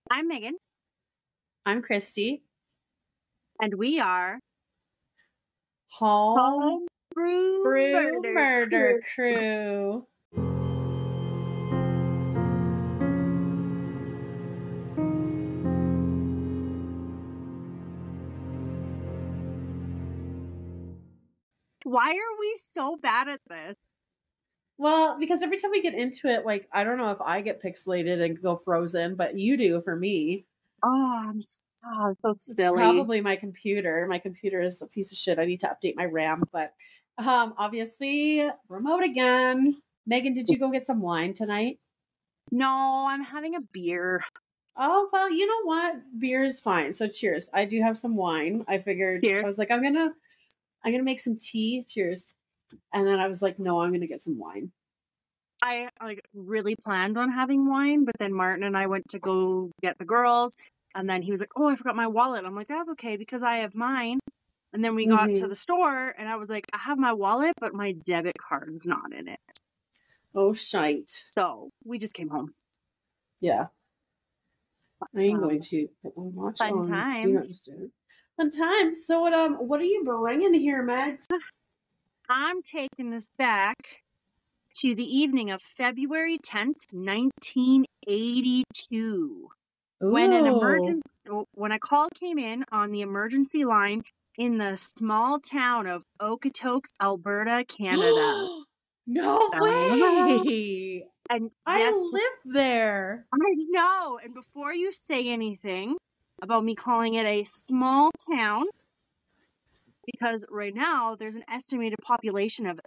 I'm Megan, I'm Christy. and we are Home Homebrew Brew Murder Murder Crew. Crew. Why are we so bad at this? Well, because every time we get into it, like, I don't know if I get pixelated and go frozen, but you do for me. So It's silly. probably my computer. My computer is a piece of shit. I need to update my RAM, but obviously, remote again. Megan, did you go get some wine tonight? No, I'm having a beer. Oh, well, you know what? Beer is fine. So cheers. I do have some wine. I figured I Cheers. was like, I'm gonna make some tea. Cheers. And then I was like, no, I'm gonna get some wine. I really planned on having wine, but then Martin and I went to go get the girls, and then he was like, "Oh, I forgot my wallet." I'm like, "That's okay because I have mine." And then we got to the store, and I was like, "I have my wallet, but my debit card's not in it." Oh, shite. So we just came home. Yeah. I ain't going to watch Fun on. Do not times. disturb. Fun times. So what are you bringing here, Max? I'm taking us back to the evening of February 10th, 1982. When a call came in on the emergency line in the small town of Okotoks, Alberta, Canada. No way! And I yes, live there. I know. And before you say anything about me calling it a small town, because right now there's an estimated population of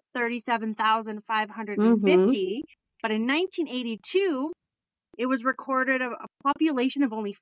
37,550, but in 1982, it was recorded a population of only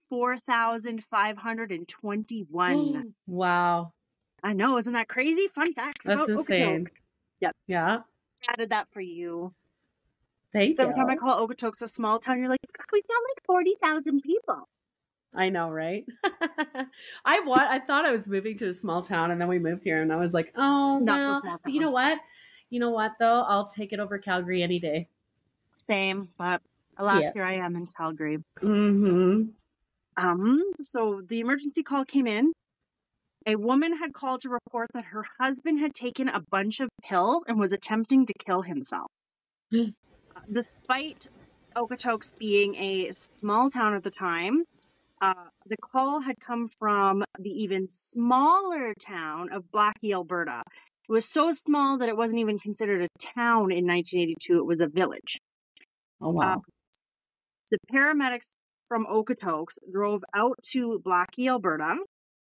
4,521. Wow. I know, isn't that crazy? Fun facts That's about insane. Okotoks. Yep. Yeah. Added that for you. Thank Every you. time I call Okotoks a small town, you're like, we've got like 40,000 people. I know, right? I thought I was moving to a small town, and then we moved here, and I was like, oh, Not so well, small but you know what? You know what, though? I'll take it over Calgary any day. Same, but alas, Yeah. here I am in Calgary. Mm-hmm. So the emergency call came in. A woman had called to report that her husband had taken a bunch of pills and was attempting to kill himself. Despite Okotoks being a small town at the time, the call had come from the even smaller town of Blackie, Alberta. It was so small that it wasn't even considered a town in 1982. It was a village. Oh, wow. The paramedics from Okotoks drove out to Blackie, Alberta,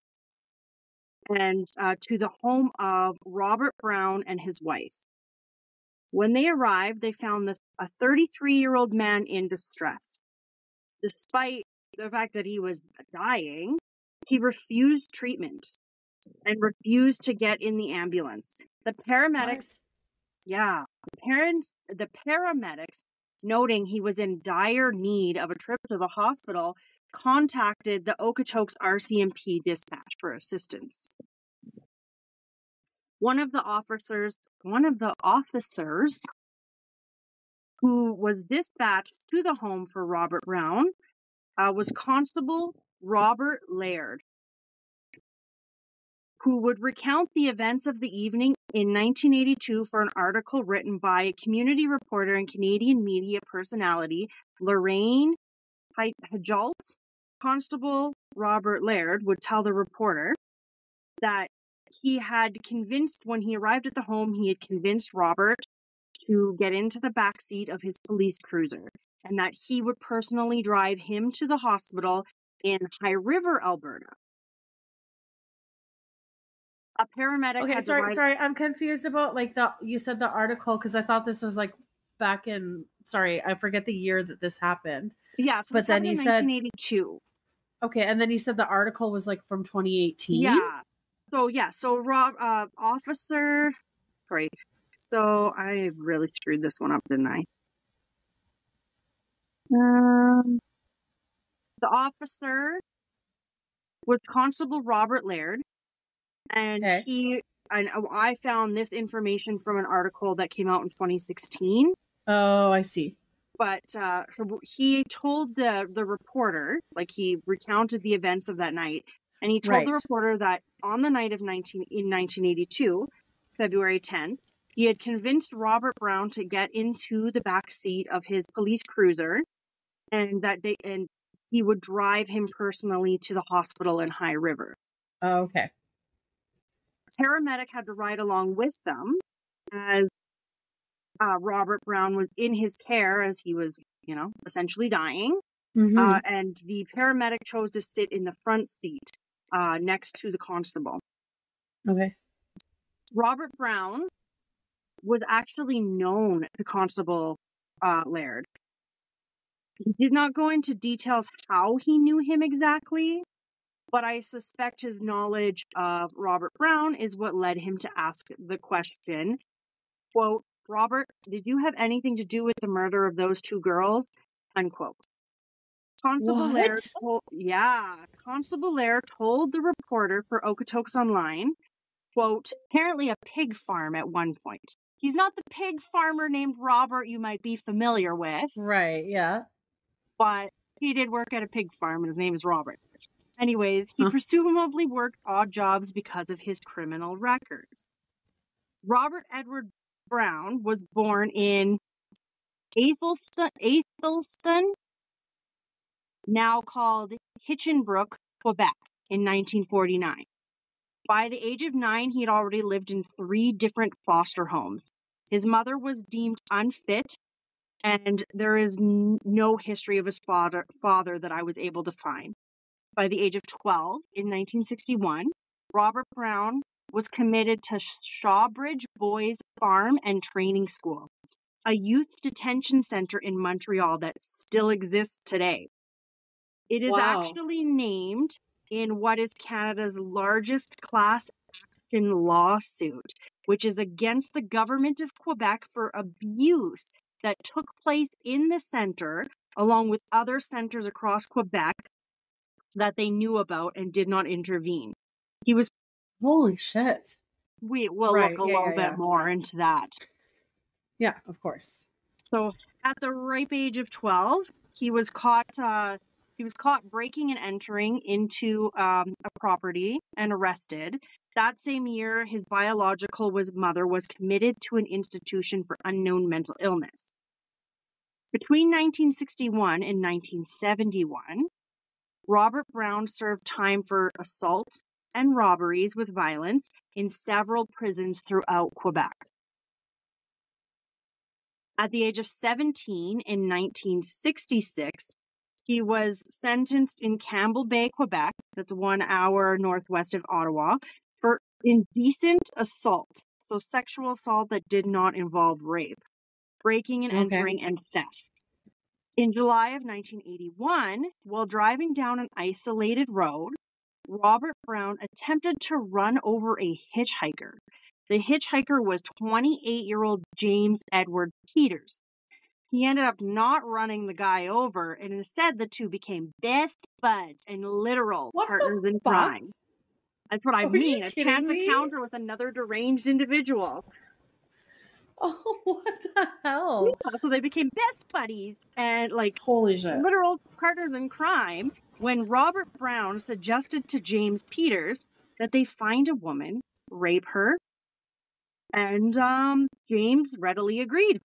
and to the home of Robert Brown and his wife. When they arrived, they found a 33-year-old man in distress. Despite the fact that he was dying, he refused treatment and refused to get in the ambulance. The paramedics, the paramedics, noting he was in dire need of a trip to the hospital, contacted the Okotoks RCMP dispatch for assistance. One of the officers who was dispatched to the home for Robert Brown was Constable Robert Laird, who would recount the events of the evening in 1982 for an article written by community reporter and Canadian media personality Lorraine Hajalt. Constable Robert Laird would tell the reporter that when he arrived at the home, he had convinced Robert to get into the back seat of his police cruiser, and that he would personally drive him to the hospital in High River, Alberta. A paramedic. Okay, sorry. I'm confused about you said the article, because I thought this was like back in. Sorry, I forget the year that this happened. Yeah, so but then you said 1982. Okay, and then you said the article was like from 2018. Yeah. So officer. Sorry. So I really screwed this one up, didn't I? The officer was Constable Robert Laird, and I found this information from an article that came out in 2016. Oh, I see. But so he told the reporter, like he recounted the events of that night, and he told the Right. reporter that on the night of 1982, February 10th, he had convinced Robert Brown to get into the back seat of his police cruiser, and he would drive him personally to the hospital in High River. Oh, okay. A paramedic had to ride along with them as Robert Brown was in his care as he was, essentially dying. Mhm. And the paramedic chose to sit in the front seat next to the constable. Okay. Robert Brown was actually known to Constable Laird. He did not go into details how he knew him exactly, but I suspect his knowledge of Robert Brown is what led him to ask the question, quote, "Robert, did you have anything to do with the murder of those two girls?" Unquote. Constable Laird told the reporter for Okotoks Online, quote, "Apparently a pig farm at one point. He's not the pig farmer named Robert you might be familiar with, Right. Yeah. but he did work at a pig farm and his name is Robert. Anyways, he Huh. presumably worked odd jobs because of his criminal records. Robert Edward Brown was born in Athelston, now called Hinchinbrook, Quebec, in 1949. By the age of 9, he had already lived in 3 different foster homes. His mother was deemed unfit, and there is no history of his father that I was able to find. By the age of 12, in 1961, Robert Brown was committed to Shawbridge Boys Farm and Training School, a youth detention center in Montreal that still exists today. It is Wow. actually named in what is Canada's largest class action lawsuit, which is against the government of Quebec for abuse that took place in the center, along with other centers across Quebec that they knew about and did not intervene. He was. Holy shit. We will Right. look a little bit more into that. Yeah, of course. So, at the ripe age of 12, he was caught. He was caught breaking and entering into a property and arrested. That same year, his biological mother was committed to an institution for unknown mental illness. Between 1961 and 1971, Robert Brown served time for assault and robberies with violence in several prisons throughout Quebec. At the age of 17 in 1966, he was sentenced in Campbell Bay, Quebec, that's 1 hour northwest of Ottawa, for indecent assault, so sexual assault that did not involve rape, breaking and entering, and theft. In July of 1981, while driving down an isolated road, Robert Brown attempted to run over a hitchhiker. The hitchhiker was 28-year-old James Edward Peters. He ended up not running the guy over, and instead the two became best buds and literal partners in crime. That's what I mean, a chance encounter with another deranged individual. Oh, what the hell? Yeah, so they became best buddies and holy shit, literal partners in crime when Robert Brown suggested to James Peters that they find a woman, rape her, and James readily agreed.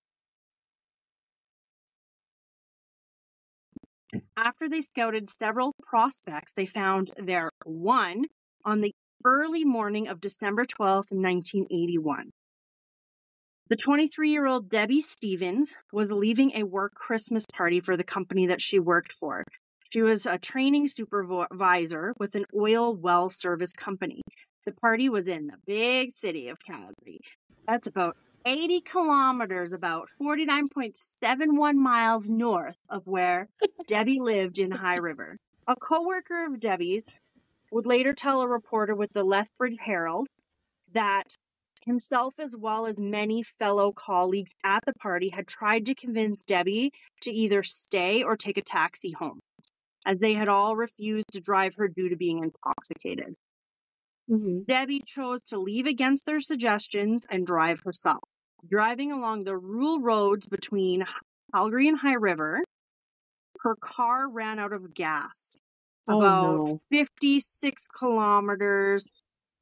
After they scouted several prospects, they found their one on the early morning of December 12th, 1981. The 23-year-old Debbie Stevens was leaving a work Christmas party for the company that she worked for. She was a training supervisor with an oil well service company. The party was in the big city of Calgary. That's about 80 kilometers, about 49.71 miles north of where Debbie lived in High River. A coworker of Debbie's would later tell a reporter with the Lethbridge Herald that himself, as well as many fellow colleagues at the party, had tried to convince Debbie to either stay or take a taxi home, as they had all refused to drive her due to being intoxicated. Mm-hmm. Debbie chose to leave against their suggestions and drive herself. Driving along the rural roads between Calgary and High River, her car ran out of gas. Oh, About no. 56 kilometers.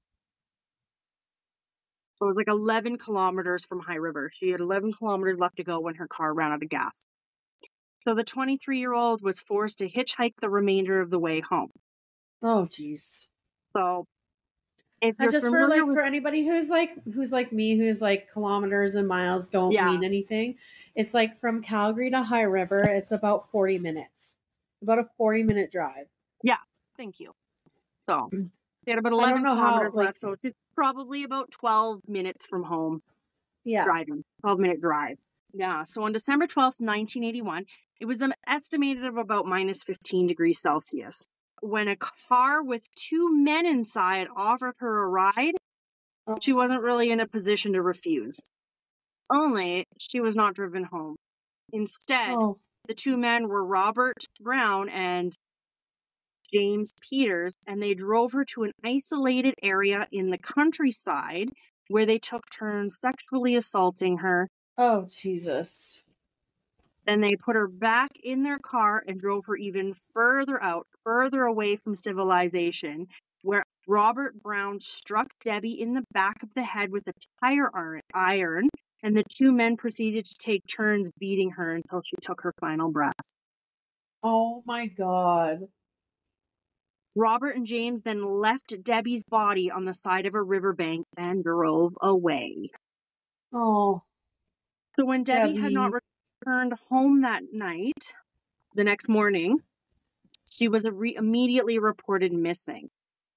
So it was like 11 kilometers from High River. She had 11 kilometers left to go when her car ran out of gas. So the 23-year-old was forced to hitchhike the remainder of the way home. Oh, jeez. So if And you're just for familiar like with... for anybody who's like me, who's like kilometers and miles don't Yeah. mean anything. It's like from Calgary to High River, it's about 40 minutes. About a 40-minute drive. Yeah, thank you. So they had about I 11 don't know how, kilometers like, left, so it's probably about 12 minutes from home yeah. driving. 12-minute drive. Yeah, so on December 12th, 1981, it was estimated of about minus 15 degrees Celsius. When a car with two men inside offered her a ride, she wasn't really in a position to refuse. Only she was not driven home. Instead, Oh, the two men were Robert Brown and James Peters, and they drove her to an isolated area in the countryside where they took turns sexually assaulting her. oh, Jesus. Then they put her back in their car and drove her even further out, further away from civilization, where Robert Brown struck Debbie in the back of the head with a tire iron, and the two men proceeded to take turns beating her until she took her final breath. Oh, my God. Robert and James then left Debbie's body on the side of a riverbank and drove away. Oh, So when Debbie had not Debbie. returned home that night, the next morning, she was immediately reported missing.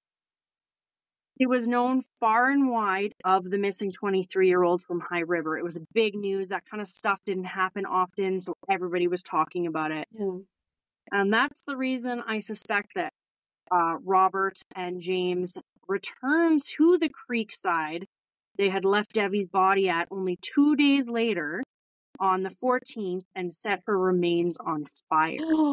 It was known far and wide of the missing 23-year-old from High River. It was big news. That kind of stuff didn't happen often, so everybody was talking about it. Yeah. And that's the reason I suspect that Robert and James returned to the creek side they had left Debbie's body at only 2 days later on the 14th and set her remains on fire.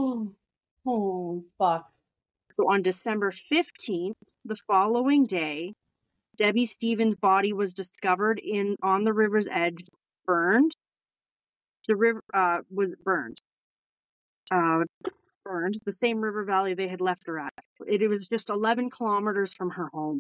Oh, fuck. So on December 15th, the following day, Debbie Stevens' body was discovered on the river's edge, burned. The river was burned. Burned, the same river valley they had left her at. It was just 11 kilometers from her home.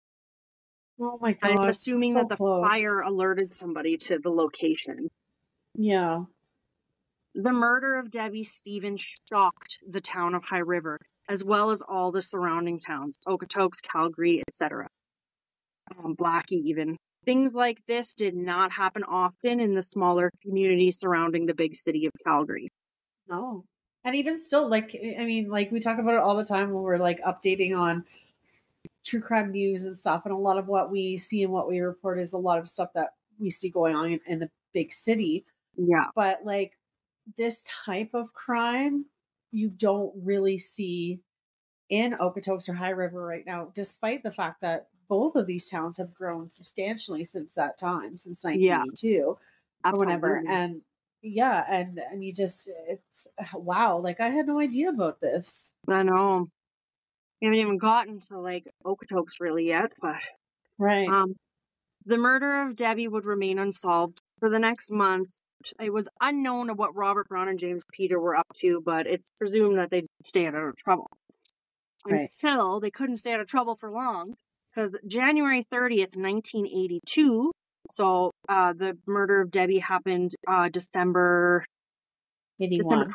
Oh, my I'm gosh. assuming So that the close. fire alerted somebody to the location. Yeah. The murder of Debbie Stevens shocked the town of High River, as well as all the surrounding towns, Okotoks, Calgary, etc. Blackie even. Things like this did not happen often in the smaller communities surrounding the big city of Calgary. No. And even still, like, I mean, like, we talk about it all the time when we're, like, updating on true crime news and stuff. And a lot of what we see and what we report is a lot of stuff that we see going on in the big city. Yeah. But, like, this type of crime, you don't really see in Okotoks or High River right now, despite the fact that both of these towns have grown substantially since that time, since 1982 or whenever. And yeah, and you just, it's wow, like I had no idea about this. I know. We haven't even gotten to like Okotoks really yet, but Right. The murder of Debbie would remain unsolved for the next month. It was unknown of what Robert Brown and James Peter were up to, but it's presumed that they'd stay out of trouble. Right. Until they couldn't stay out of trouble for long, because January 30th, 1982, so the murder of Debbie happened December 12th,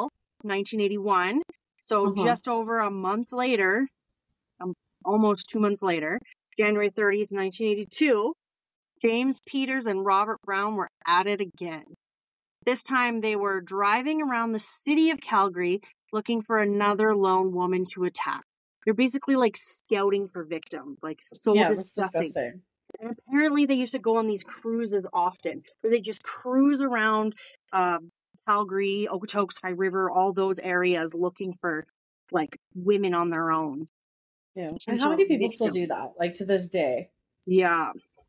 1981. So just over a month later, almost 2 months later, January 30th, 1982, James Peters and Robert Brown were at it again. This time they were driving around the city of Calgary looking for another lone woman to attack. They're basically like scouting for victims, like so disgusting. And apparently they used to go on these cruises often, where they just cruise around Calgary, Okotoks, High River, all those areas looking for like women on their own. Yeah. And how many people still do that, like to this day? Yeah.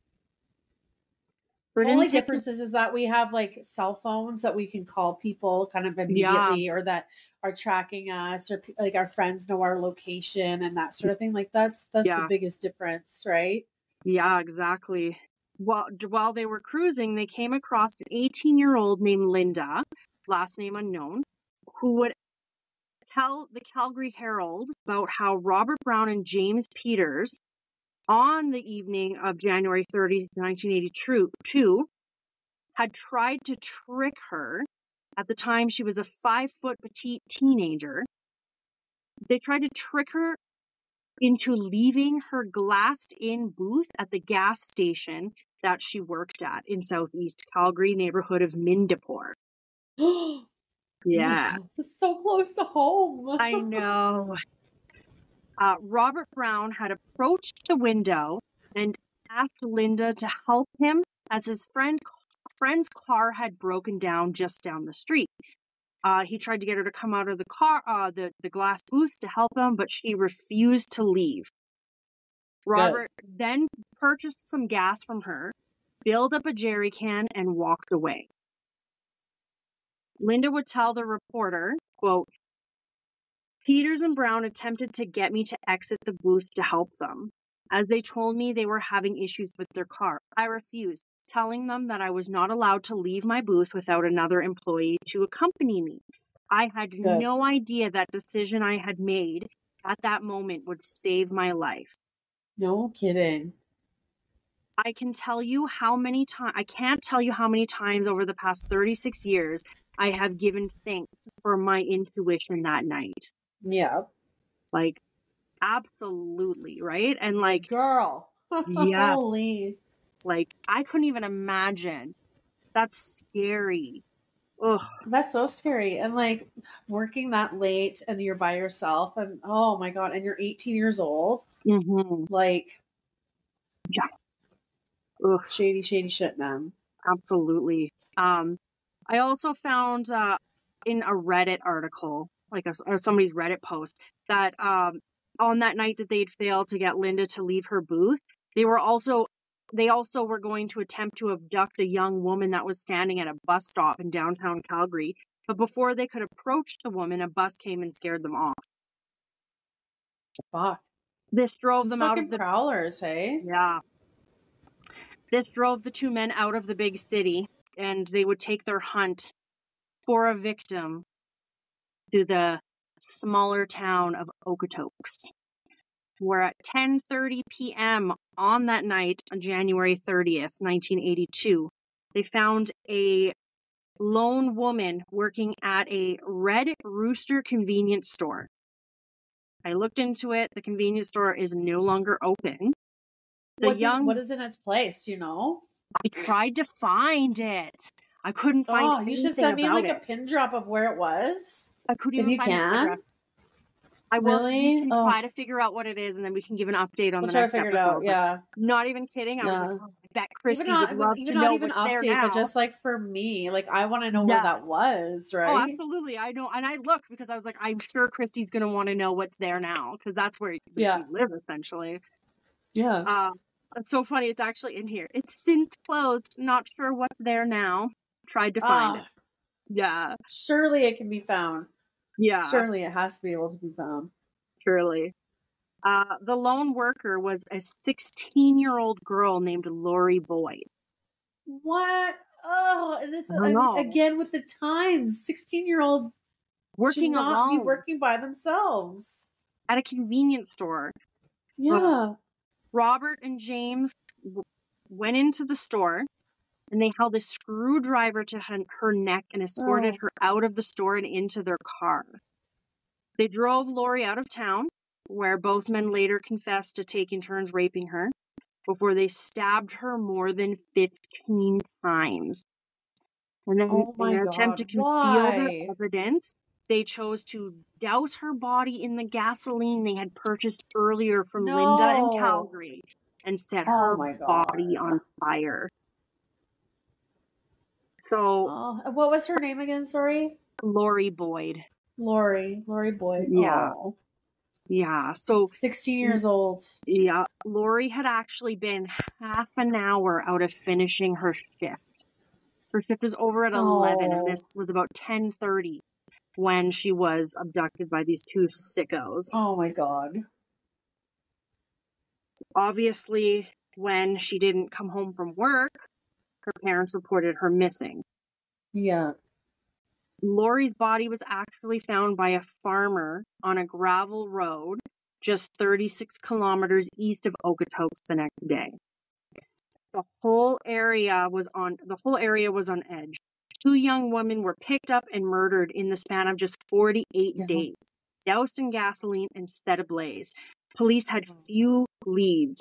The only difference is that we have like cell phones that we can call people kind of immediately, or that are tracking us, or like our friends know our location and that sort of thing. Like that's the biggest difference, right? Yeah, exactly. While they were cruising, they came across an 18-year-old named Linda, last name unknown, who would tell the Calgary Herald about how Robert Brown and James Peters, on the evening of January 30th, 1982, had tried to trick her. At the time, she was a 5-foot petite teenager. They tried to trick her into leaving her glassed-in booth at the gas station that she worked at in Southeast Calgary, neighborhood of Mindapore. Yeah. No, it's so close to home. I know. Robert Brown had approached the window and asked Linda to help him as his friend's car had broken down just down the street. He tried to get her to come out of the car, the glass booth to help him, but she refused to leave. Robert then purchased some gas from her, filled up a jerry can, and walked away. Linda would tell the reporter, quote, Peters and Brown attempted to get me to exit the booth to help them. As they told me they were having issues with their car, I refused, telling them that I was not allowed to leave my booth without another employee to accompany me. I had no idea that decision I had made at that moment would save my life. No kidding. I can't tell you how many times over the past 36 years I have given thanks for my intuition that night. Yeah. Like, absolutely, right? And like, girl. yes. Holy. Like, I couldn't even imagine. That's scary. Ugh. That's so scary. And like working that late and you're by yourself and oh my God, and you're 18 years old. Mm-hmm. Like, yeah. Ugh. Shady shit, man. Absolutely. I also found in a Reddit article, like somebody's Reddit post, that on that night that they'd failed to get Linda to leave her booth, they also were going to attempt to abduct a young woman that was standing at a bus stop in downtown Calgary. But before they could approach the woman, a bus came and scared them off. Fuck. This drove them out of the prowlers, hey? Yeah. This drove the two men out of the big city, and they would take their hunt for a victim to the smaller town of Okotoks, where at 10:30 p.m. on that night, on January 30th, 1982, they found a lone woman working at a Red Rooster convenience store. I looked into it. The convenience store is no longer open. What is in its place? Do you know? I tried to find it. I couldn't find anything. You should send me like a pin drop of where it was. I couldn't even find the address. I will. We can try to figure out what it is, and then we can give an update on the next episode. Yeah, not even kidding. I was like, oh, I bet Christy would love to know what's there now. But just like for me, like I want to know where that was, right? Oh, absolutely. I know, and I looked because I was like, I'm sure Christy's going to want to know what's there now because that's where you live, essentially. Yeah. It's so funny. It's actually in here. It's since closed. Not sure what's there now. Tried to find it. Yeah. Surely it can be found. Yeah. Surely it has to be able to be found. Surely. The lone worker was a 16-year-old girl named Lori Boyd. What? Oh, this again with the times. 16-year-old working alone, be working by themselves at a convenience store. Yeah. Robert and James went into the store, and they held a screwdriver to her neck and escorted her out of the store and into their car. They drove Lori out of town, where both men later confessed to taking turns raping her, before they stabbed her more than 15 times. And then in their attempt to conceal their evidence, they chose to douse her body in the gasoline they had purchased earlier from Linda in Calgary and set her body on fire. So, what was her name again? Sorry, Lori Boyd. Lori Boyd. Yeah. Oh. Yeah. So 16 years old. Yeah. Lori had actually been half an hour out of finishing her shift. Her shift was over at 11, and this was about 10:30 when she was abducted by these two sickos. Oh my God. Obviously, when she didn't come home from work, her parents reported her missing. Yeah. Lori's body was actually found by a farmer on a gravel road just 36 kilometers east of Okotoks the next day. The whole area was on edge. 2 young women were picked up and murdered in the span of just 48 days, doused in gasoline and set ablaze. Police had few leads.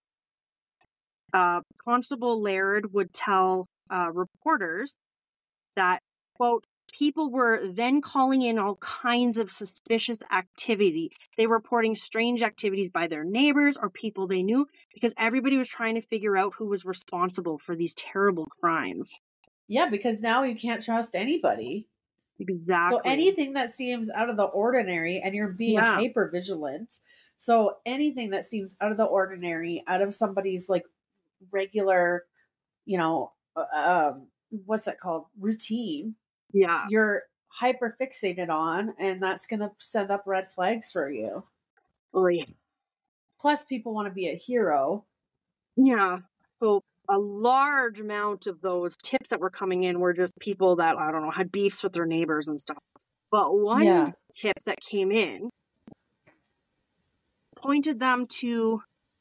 Constable Laird would tell reporters that, quote, people were then calling in all kinds of suspicious activity. They were reporting strange activities by their neighbors or people they knew because everybody was trying to figure out who was responsible for these terrible crimes. Yeah, because now you can't trust anybody. Exactly. So anything that seems out of the ordinary, and you're being hyper vigilant. So anything that seems out of the ordinary, out of somebody's like regular, what's that called? Routine. Yeah. You're hyper fixated on, and that's going to send up red flags for you. Oy. Plus, people want to be a hero. Yeah. So a large amount of those tips that were coming in were just people that, I don't know, had beefs with their neighbors and stuff. But one tip that came in pointed them to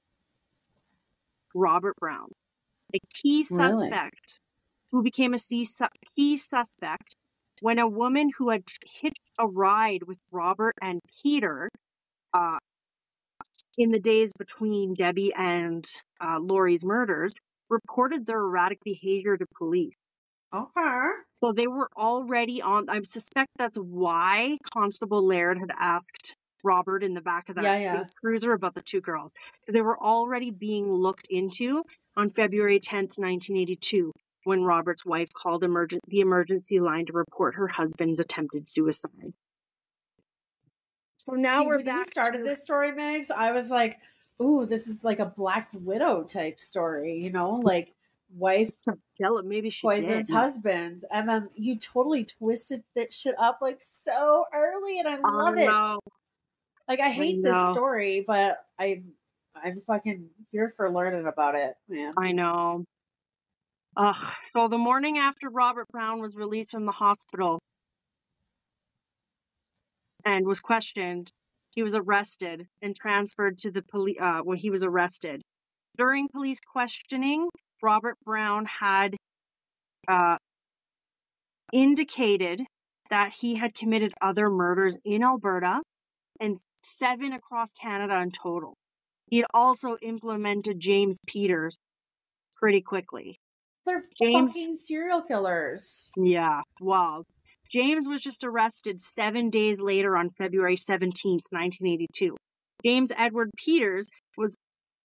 Robert Brown, a key suspect who became a key suspect when a woman who had hitched a ride with Robert and Peter in the days between Debbie and Lori's murders reported their erratic behavior to police. Okay. So they were already on. I suspect that's why Constable Laird had asked Robert in the back of that cruiser about the 2 girls. They were already being looked into on February 10th, 1982, when Robert's wife called the emergency line to report her husband's attempted suicide. So now we're back. When you started this story, Megs, I was like, ooh, this is like a Black Widow type story, like wife maybe she poisons husband. And then you totally twisted that shit up like so early, and I love it. Like, I hate this story, but I'm fucking here for learning about it, man. I know. So the morning after Robert Brown was released from the hospital and was questioned, he was arrested and transferred to the police when he was arrested. During police questioning, Robert Brown had indicated that he had committed other murders in Alberta and 7 across Canada in total. He had also implemented James Peters pretty quickly. They're fucking serial killers. Yeah, wow. James was just arrested 7 days later on February 17th, 1982. James Edward Peters was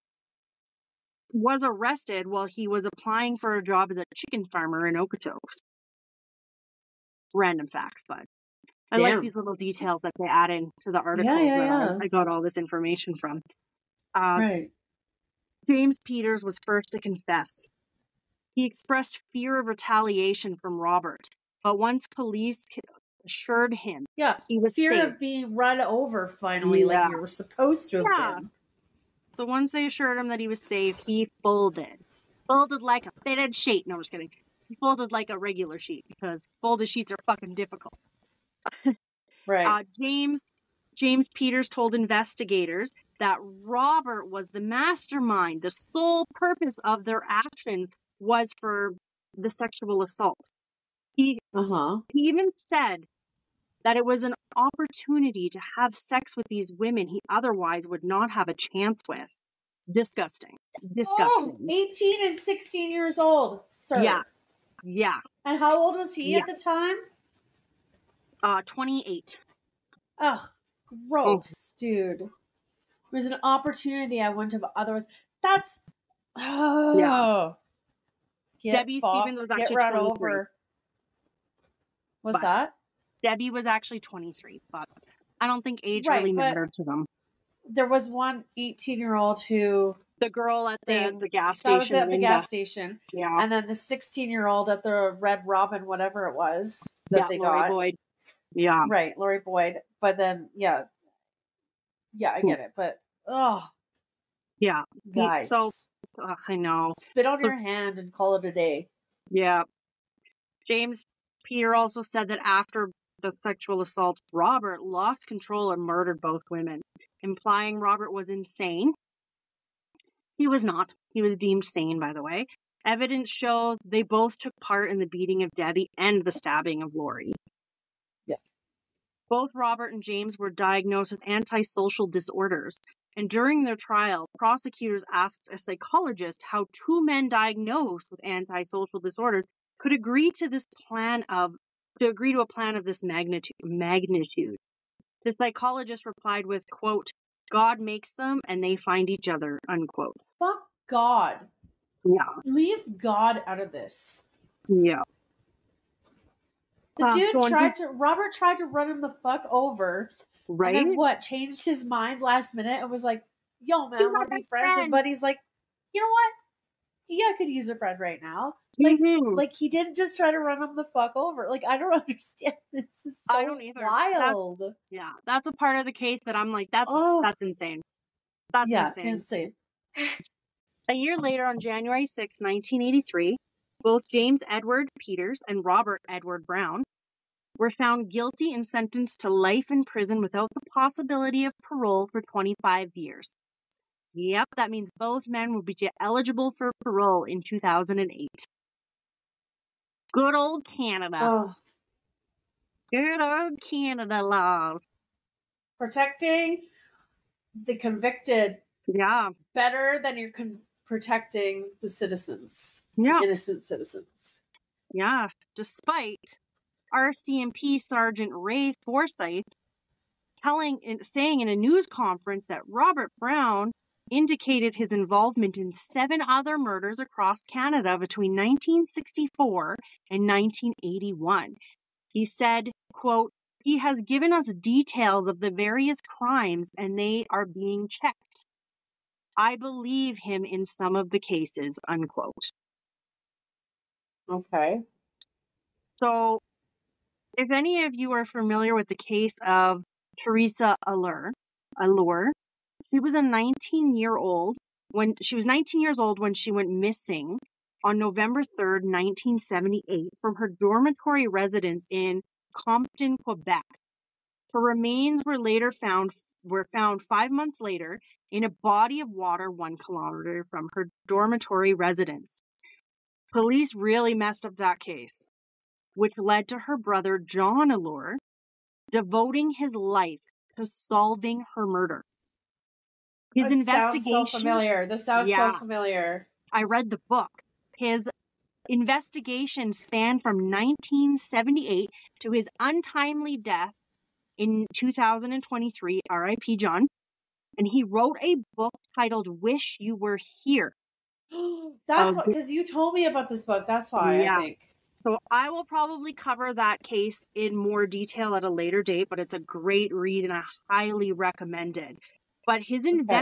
arrested while he was applying for a job as a chicken farmer in Okotoks. Random facts, but I like these little details that they add into the articles that I got all this information from. Right. James Peters was first to confess. He expressed fear of retaliation from Robert, but once police assured him he was fear safe. of being run over finally, like you were supposed to have been. So once they assured him that he was safe, he folded. Folded like a fitted sheet. No, I'm just kidding. He folded like a regular sheet because folded sheets are fucking difficult. Right. James Peters told investigators that Robert was the mastermind. The sole purpose of their actions was for the sexual assault. He even said that it was an opportunity to have sex with these women he otherwise would not have a chance with. Disgusting. Oh, 18 and 16 years old, sir. Yeah. And how old was he at the time? 28. Ugh, gross, dude. It was an opportunity I wouldn't have otherwise. That's... Debbie Stevens was actually 23. Over. What's that? Debbie was actually 23, but I don't think age really mattered to them. There was one 18-year-old who... The girl at the gas station. That was at the gas station. Yeah. And then the 16-year-old at the Red Robin, whatever it was, that they Lori got. Boyd. Yeah. Right, Lori Boyd. But then, I get it. But, yeah. Guys. So, I know. Spit on your hand and call it a day. Yeah. James Peter also said that after the sexual assault, Robert lost control and murdered both women, implying Robert was insane. He was not. He was deemed sane, by the way. Evidence showed they both took part in the beating of Debbie and the stabbing of Lori. Yeah. Both Robert and James were diagnosed with antisocial disorders. And during their trial, prosecutors asked a psychologist how two men diagnosed with antisocial disorders could agree to a plan of this magnitude. The psychologist replied with, quote, "God makes them and they find each other," unquote. Fuck God. Yeah. Leave God out of this. Yeah. The dude Robert tried to run him the fuck over. Right? And then what? Changed his mind last minute and was like, yo, man, want to be friends? And Buddy's like, you know what? Yeah, I could use a friend right now. Like he didn't just try to run him the fuck over. Like, I don't understand. This is so I don't either. wild. That's a part of the case that I'm like, that's insane. That's insane. A year later, on January 6, 1983, both James Edward Peters and Robert Edward Brown were found guilty and sentenced to life in prison without the possibility of parole for 25 years. Yep, that means both men will be eligible for parole in 2008. Good old Canada. Oh. Good old Canada laws. Protecting the convicted better than you're protecting the citizens. Yeah. Innocent citizens. Yeah. Despite RCMP Sergeant Ray Forsyth saying in a news conference that Robert Brown indicated his involvement in 7 other murders across Canada between 1964 and 1981. He said, quote, "He has given us details of the various crimes and they are being checked. I believe him in some of the cases," unquote. Okay. So, if any of you are familiar with the case of Teresa Allure, she was 19 years old when she went missing on November 3rd, 1978 from her dormitory residence in Compton, Quebec. Her remains were found 5 months later in a body of water 1 kilometer from her dormitory residence. Police really messed up that case, which led to her brother John Allure devoting his life to solving her murder. This sounds so familiar. I read the book. His investigation spanned from 1978 to his untimely death in 2023, R.I.P. John. And he wrote a book titled "Wish You Were Here." That's what, because you told me about this book. That's why I think. So I will probably cover that case in more detail at a later date, but it's a great read and I highly recommend it. But his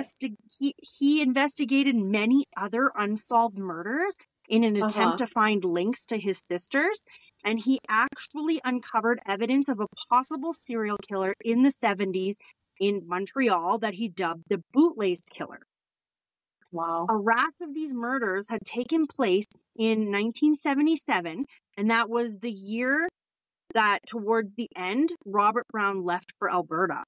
he investigated many other unsolved murders in an attempt to find links to his sisters, and he actually uncovered evidence of a possible serial killer in the 70s in Montreal that he dubbed the Bootlace Killer. Wow. A raft of these murders had taken place in 1977, and that was the year that, towards the end, Robert Brown left for Alberta.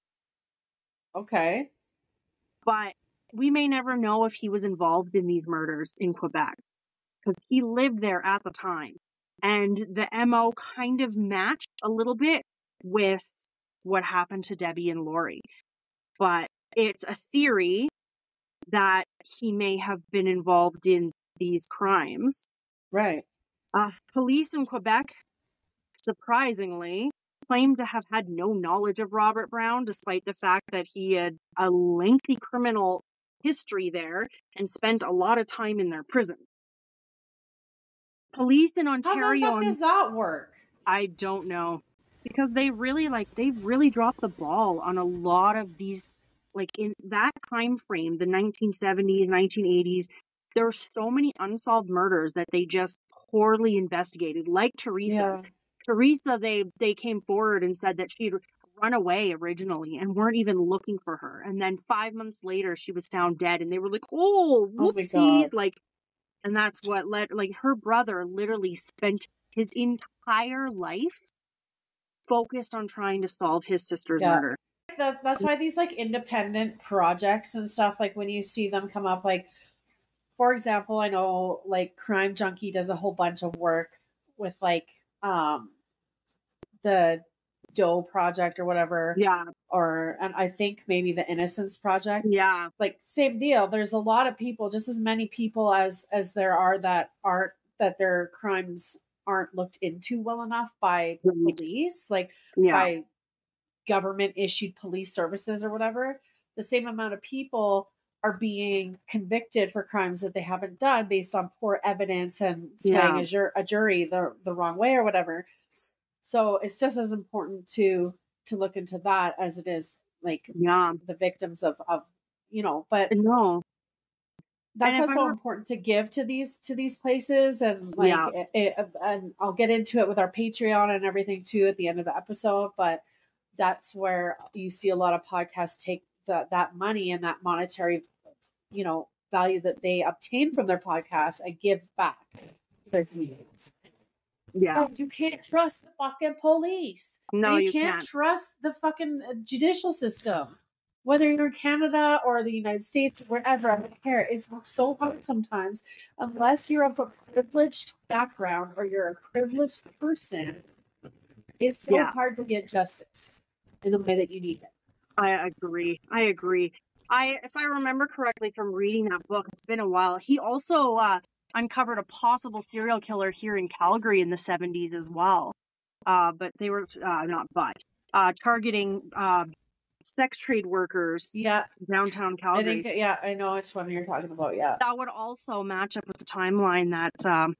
Okay. But we may never know if he was involved in these murders in Quebec, because he lived there at the time. And the MO kind of matched a little bit with what happened to Debbie and Lori. But it's a theory that he may have been involved in these crimes. Right. Police in Quebec, surprisingly, claimed to have had no knowledge of Robert Brown, despite the fact that he had a lengthy criminal history there and spent a lot of time in their prison. Police in Ontario... How the fuck does that work? I don't know. Because they really dropped the ball on a lot of these, like in that time frame, the 1970s, 1980s, there were so many unsolved murders that they just poorly investigated, like Teresa's. Yeah. Teresa, they came forward and said that she'd run away originally and weren't even looking for her. And then 5 months later, she was found dead. And they were like, oh, whoopsies. And that's what led, her brother literally spent his entire entire life focused on trying to solve his sister's Yeah. murder. That's why these like independent projects and stuff, like when you see them come up, like for example, I know like Crime Junkie does a whole bunch of work with like the Doe Project or whatever. Yeah. And I think maybe the Innocence Project. Yeah. Like same deal. There's a lot of people, just as many people as there are that their crimes aren't looked into well enough by police, like by government issued police services or whatever. The same amount of people are being convicted for crimes that they haven't done based on poor evidence and swaying a jury the wrong way or whatever. So it's just as important to look into that as it is like the victims of but no. That's what's so important to give to these places, and like and I'll get into it with our Patreon and everything too at the end of the episode, but that's where you see a lot of podcasts take that money and that monetary, value that they obtain from their podcast and give back to their communities. Yeah. You can't trust the fucking police. No, you can't trust the fucking judicial system. Whether you're in Canada or the United States, wherever, I don't care. It's so hard sometimes, unless you're of a privileged background or you're a privileged person. It's so hard to get justice in the way that you need it. I agree. If I remember correctly from reading that book, it's been a while. He also uncovered a possible serial killer here in Calgary in the 70s as well. But they were targeting sex trade workers. Yeah, downtown Calgary. I think. I know which one you're talking about. Yeah, that would also match up with the timeline that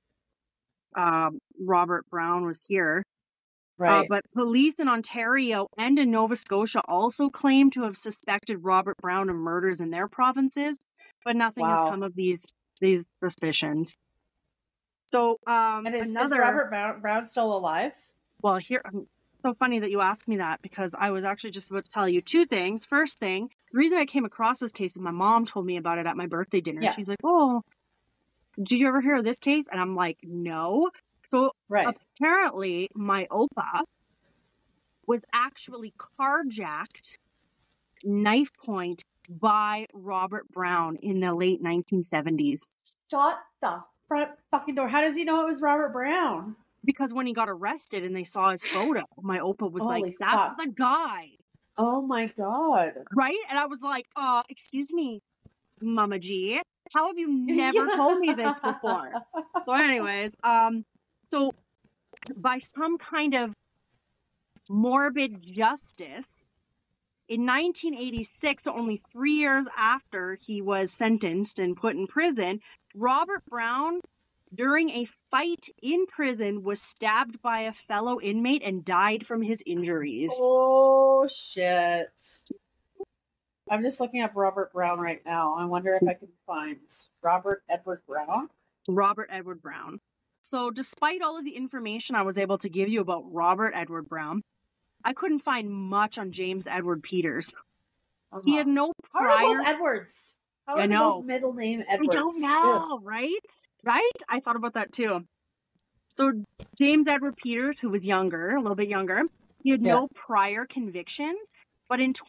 Robert Brown was here. Right. But police in Ontario and in Nova Scotia also claim to have suspected Robert Brown of murders in their provinces, but nothing has come of these suspicions. So, and is Robert Brown still alive? Well, here, so funny that you asked me that, because I was actually just about to tell you two things. First thing, the reason I came across this case is my mom told me about it at my birthday dinner. Yeah. She's like, "Oh, did you ever hear of this case?" And I'm like, "No." So apparently my Opa was actually carjacked, knife point, by Robert Brown in the late 1970s. Shut the front fucking door. How does he know it was Robert Brown? Because when he got arrested and they saw his photo, my Opa was like, "That's the guy." Oh my God. Right? And I was like, excuse me, Mama G, how have you never told me this before? So anyways, so by some kind of morbid justice, in 1986, so only 3 years after he was sentenced and put in prison, Robert Brown, during a fight in prison, was stabbed by a fellow inmate and died from his injuries. Oh, shit. I'm just looking up Robert Brown right now. I wonder if I can find Robert Edward Brown. Robert Edward Brown. So despite all of the information I was able to give you about Robert Edward Brown, I couldn't find much on James Edward Peters. He had no prior... How are both Edwards? How are both middle name Edwards? I don't know, right? Right? I thought about that too. So James Edward Peters, who was younger, a little bit younger, he had no prior convictions. But in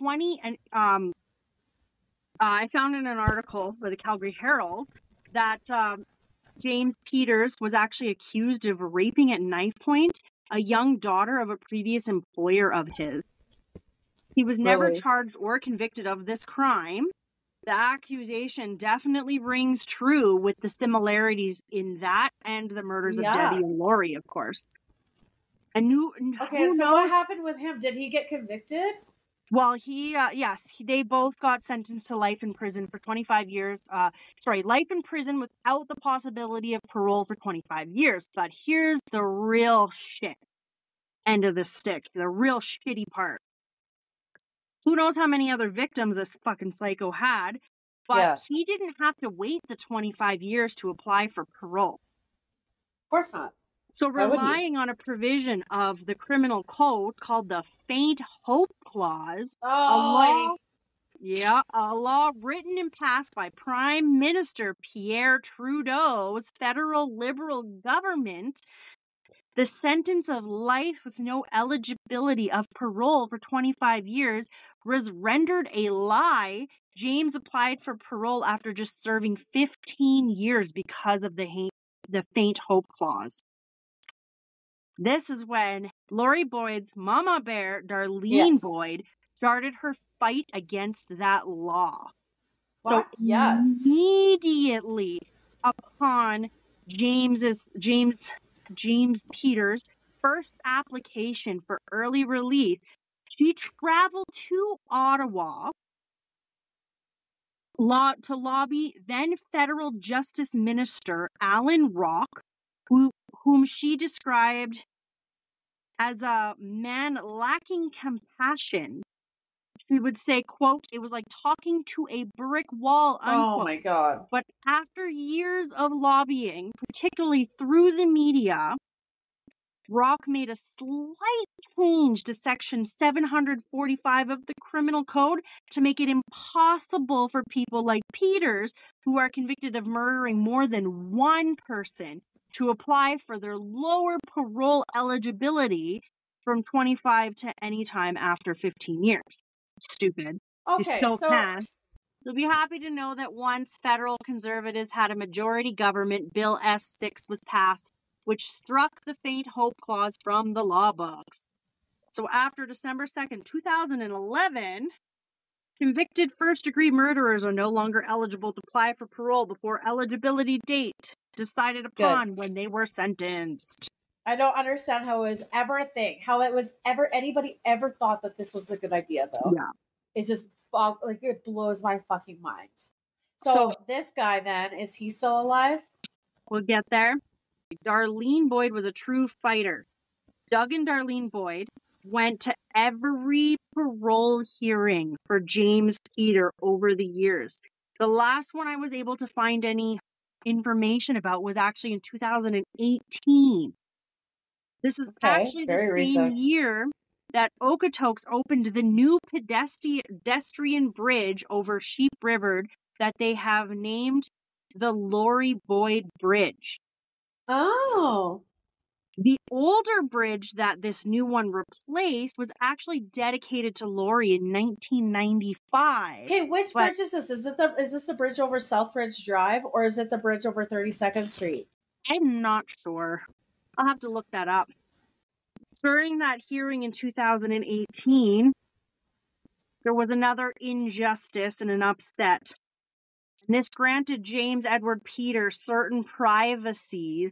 I found in an article by the Calgary Herald that James Peters was actually accused of raping at knife point a young daughter of a previous employer of his. He was never charged or convicted of this crime. The accusation definitely rings true with the similarities in that and the murders of Debbie and Lori, of course. And who knows? What happened with him? Did he get convicted? Well, they both got sentenced to life in prison for 25 years. Life in prison without the possibility of parole for 25 years. But here's the real shit end of the stick, the real shitty part. Who knows how many other victims this fucking psycho had, but he didn't have to wait the 25 years to apply for parole. Of course not. So relying on a provision of the criminal code called the Faint Hope Clause, a law written and passed by Prime Minister Pierre Trudeau's federal Liberal government, The sentence of life with no eligibility of parole for 25 years was rendered a lie. James applied for parole after just serving 15 years because of the faint hope clause. This is when Lori Boyd's mama bear, Darlene Boyd, started her fight against that law. What? So immediately upon James Peters' first application for early release, she traveled to Ottawa to lobby then federal Justice Minister Alan Rock, whom she described as a man lacking compassion. She would say, quote, "It was like talking to a brick wall," unquote. Oh my God. But after years of lobbying, particularly through the media, Rock made a slight change to Section 745 of the Criminal Code to make it impossible for people like Peters, who are convicted of murdering more than one person, to apply for their lower parole eligibility from 25 to any time after 15 years. Stupid. Okay, you still can. You'll be happy to know that once federal conservatives had a majority government, Bill S-6 was passed, which struck the faint hope clause from the law books. So after December 2nd, 2011, convicted first-degree murderers are no longer eligible to apply for parole before eligibility date decided upon when they were sentenced. I don't understand how it was ever a thing. How it was ever anybody ever thought that this was a good idea, though. Yeah. It's just like it blows my fucking mind. So this guy then, is he still alive? We'll get there. Darlene Boyd was a true fighter. Doug and Darlene Boyd went to every parole hearing for James Peter over the years. The last one I was able to find any information about was actually in 2018. This is actually the same year that Okotoks opened the new pedestrian bridge over Sheep River that they have named the Lori Boyd Bridge. Oh. The older bridge that this new one replaced was actually dedicated to Lori in 1995. Okay, which bridge is this? Is this the bridge over Southbridge Drive, or is it the bridge over 32nd Street? I'm not sure. I'll have to look that up. During that hearing in 2018, there was another injustice and an upset. And this granted James Edward Peters certain privacies.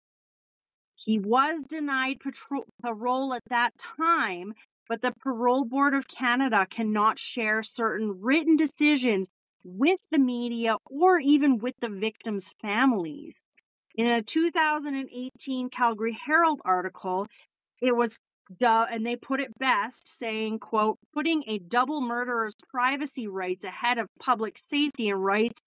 He was denied parole at that time, but the Parole Board of Canada cannot share certain written decisions with the media or even with the victims' families. In a 2018 Calgary Herald article, it was, and they put it best, saying, quote, "Putting a double murderer's privacy rights ahead of public safety and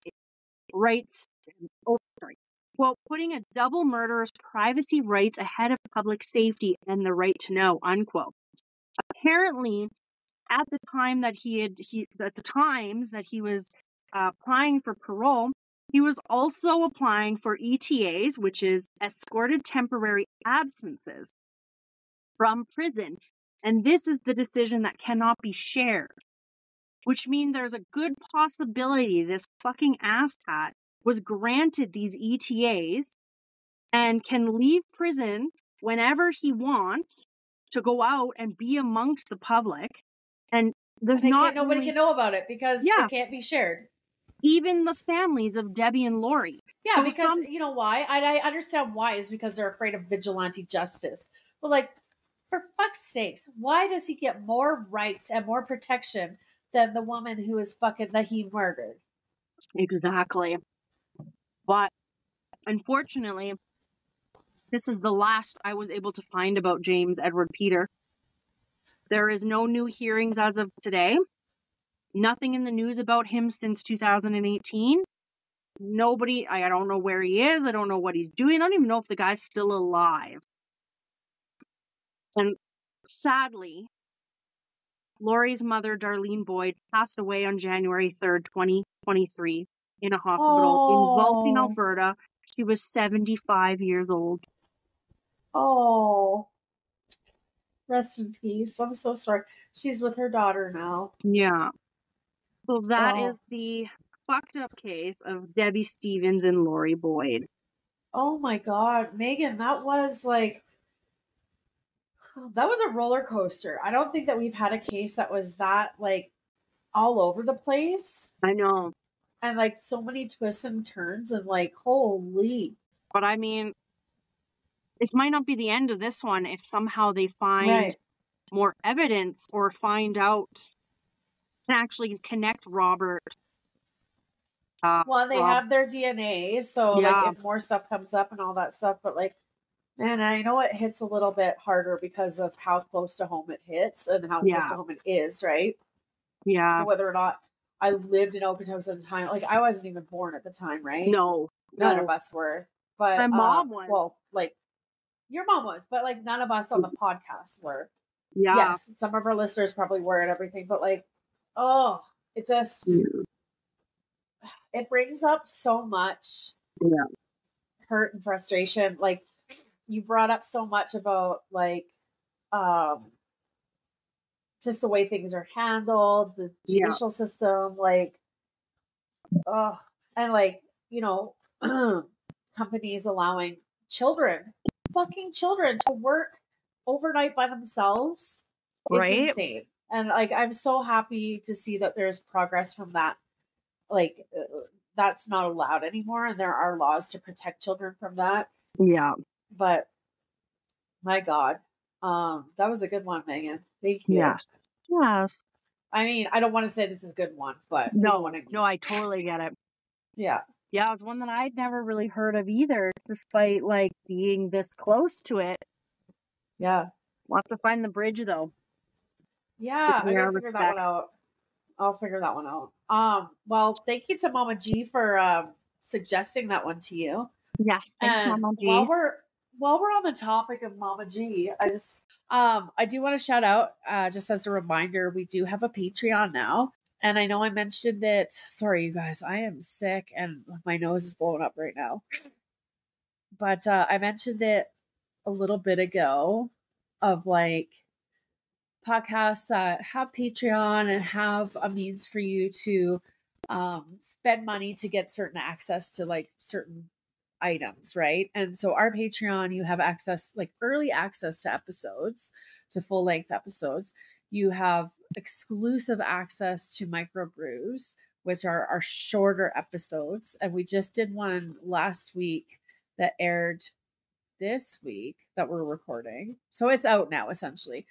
quote, putting a double murderer's privacy rights ahead of public safety and the right to know," unquote. Apparently, at the time that he was applying for parole, he was also applying for ETAs, which is escorted temporary absences from prison. And this is the decision that cannot be shared, which means there's a good possibility this fucking asshat was granted these ETAs and can leave prison whenever he wants to go out and be amongst the public. And nobody can know about it because it can't be shared. Even the families of Debbie and Lori. Yeah, so because you know why? I understand why, is because they're afraid of vigilante justice. But like, for fuck's sakes, why does he get more rights and more protection than the woman who is that he murdered? Exactly. But unfortunately, this is the last I was able to find about James Edward Peter. There is no new hearings as of today. Nothing in the news about him since 2018. Nobody, I don't know where he is. I don't know what he's doing. I don't even know if the guy's still alive. And sadly, Lori's mother, Darlene Boyd, passed away on January 3rd, 2023 in a hospital in Vulcan, Alberta. She was 75 years old. Oh, rest in peace. I'm so sorry. She's with her daughter now. Yeah. So that Oh, is the fucked up case of Debbie Stevens and Lori Boyd. oh my God, Megan, that was like, that was a roller coaster. I don't think that we've had a case that was that like all over the place I know. and like so many twists and turns and like, holy. But I mean, this might not be the end of this one if somehow they find Right. more evidence or find out, can actually connect Robert. Well, they Rob, have their DNA, so like yeah, if more stuff comes up and all that stuff, but like, man, I know it hits a little bit harder because of how close to home it hits and how close yeah, to home it is, right? yeah. Whether or not I lived in Okotoks at the time, like I wasn't even born at the time, right? No, None of no. us were, but My mom was. well, like your mom was, but like none of us on the podcast were. Yeah, Yes, some of our listeners probably were and everything, but like, oh, it just it brings up so much yeah, hurt and frustration. Like you brought up so much about like um just the way things are handled, the yeah. judicial system, like and like, you know, companies allowing children, fucking children to work overnight by themselves. It's Right? insane. And like I'm so happy to see that there's progress from that. Like that's not allowed anymore and there are laws to protect children from that. Yeah, But my God, that was a good one, Megan. Thank you. yes, yes. I mean, I don't want to say this is a good one, but you know what No, I no, mean. I totally get it. Yeah. Yeah, it's one that I'd never really heard of either, despite like being this close to it. Yeah. We'll have to find the bridge though. Yeah, I In gotta our figure that one respects. out. I'll figure that one out. Well, thank you to Mama G for suggesting that one to you. Yes, thanks, And Mama G. while we're on the topic of Mama G, I do want to shout out, just as a reminder, we do have a Patreon now. And I know I mentioned it. Sorry, you guys, I am sick and my nose is blowing up right now. But I mentioned it a little bit ago of like podcasts that have Patreon and have a means for you to spend money to get certain access to like certain items, right? And so our Patreon, you have access, like early access to episodes, to full length episodes. You have exclusive access to microbrews, which are our shorter episodes. And we just did one last week that aired this week that we're recording. So it's out now essentially.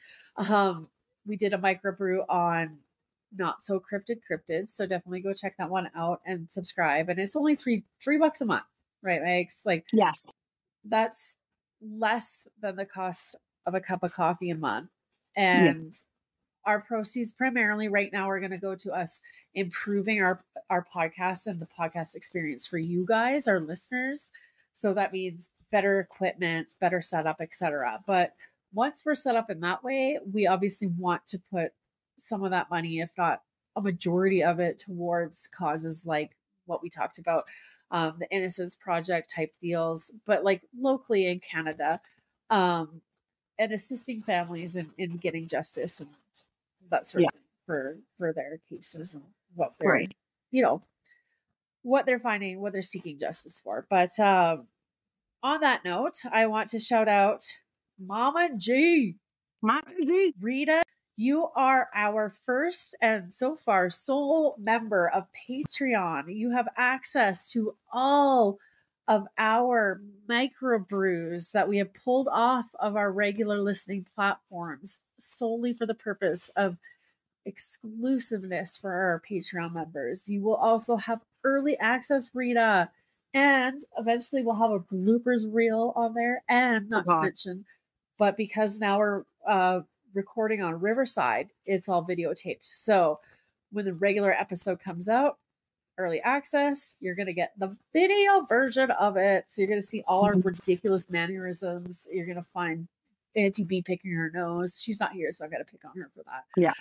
We did a microbrew on Not So Cryptid Cryptids, so definitely go check that one out and subscribe. And it's only $3 a month, right, Megs? Like Yes. that's less than the cost of a cup of coffee a month. Yeah. And our proceeds primarily right now are going to go to us improving our podcast and the podcast experience for you guys, our listeners. So that means better equipment, better setup, etc. But once we're set up in that way, we obviously want to put some of that money, if not a majority of it, towards causes like what we talked about, the Innocence Project type deals, but like locally in Canada, and assisting families in getting justice and that sort Yeah. of thing for their cases and what they're, Right. you know, what they're finding, what they're seeking justice for. But on that note, I want to shout out Mama G. Mama G. Rita, you are our first and so far sole member of Patreon. You have access to all of our microbrews that we have pulled off of our regular listening platforms solely for the purpose of exclusiveness for our Patreon members. You will also have early access, Rita, and eventually we'll have a bloopers reel on there. And not to mention, but because now we're recording on Riverside, it's all videotaped. So when the regular episode comes out, early access, you're going to get the video version of it. So you're going to see all our ridiculous mannerisms. You're going to find Auntie B picking her nose. She's not here, so I've got to pick on her for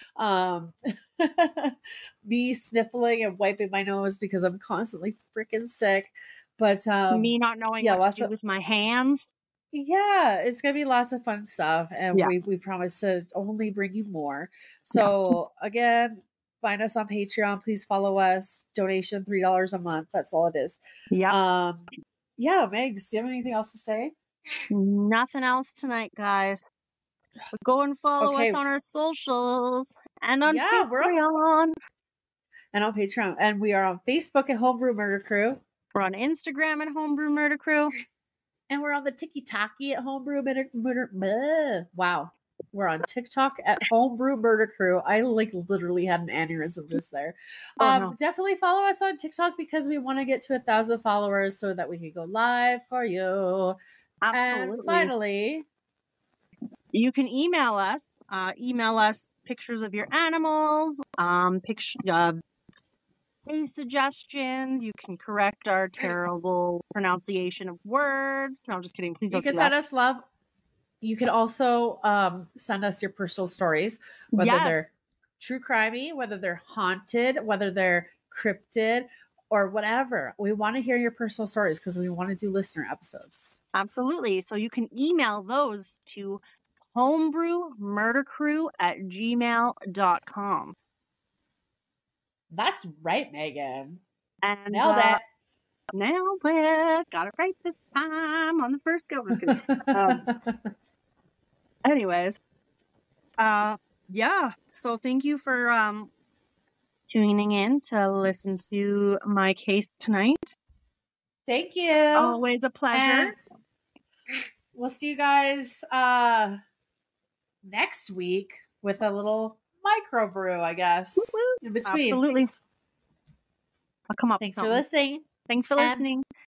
that. Yeah. Me sniffling and wiping my nose because I'm constantly freaking sick. But me not knowing what to do with my hands. Yeah, it's gonna be lots of fun stuff, and Yeah. we promise to only bring you more. Yeah. So again, find us on Patreon. Please follow us. Donation $3 a month. That's all it is. Yep. Yeah, Megs, do you have anything else to say? Nothing else tonight, guys. But go and follow us Okay, on our socials and on yeah, Patreon. and on Patreon, and we are on Facebook at Homebrew Murder Crew, We're on Instagram at Homebrew Murder Crew. and we're on the TikTok at Homebrew Murder. Wow. We're on TikTok at Homebrew Murder Crew. I literally had an aneurysm just there. Oh, no. Definitely follow us on TikTok because we want to get to 1,000 followers so that we can go live for you. Absolutely. And finally, you can email us. Email us pictures of your animals, case suggestions. You can correct our terrible pronunciation of words. No, I'm just kidding. Please you don't can do send that. us love. You can also send us your personal stories, whether Yes. they're true crimey, whether they're haunted, whether they're cryptid, or whatever. We want to hear your personal stories because we want to do listener episodes. Absolutely. So you can email those to homebrewmurdercrew@gmail.com. That's right, Megan. And Nailed it. Nailed it. Got it right this time on the first go. I'm just kidding. Anyways, yeah. So thank you for tuning in to listen to my case tonight. Thank you. Always a pleasure. And we'll see you guys next week with a little microbrew, I guess, in between. Absolutely. I'll come up. Thanks for listening. Thanks for listening.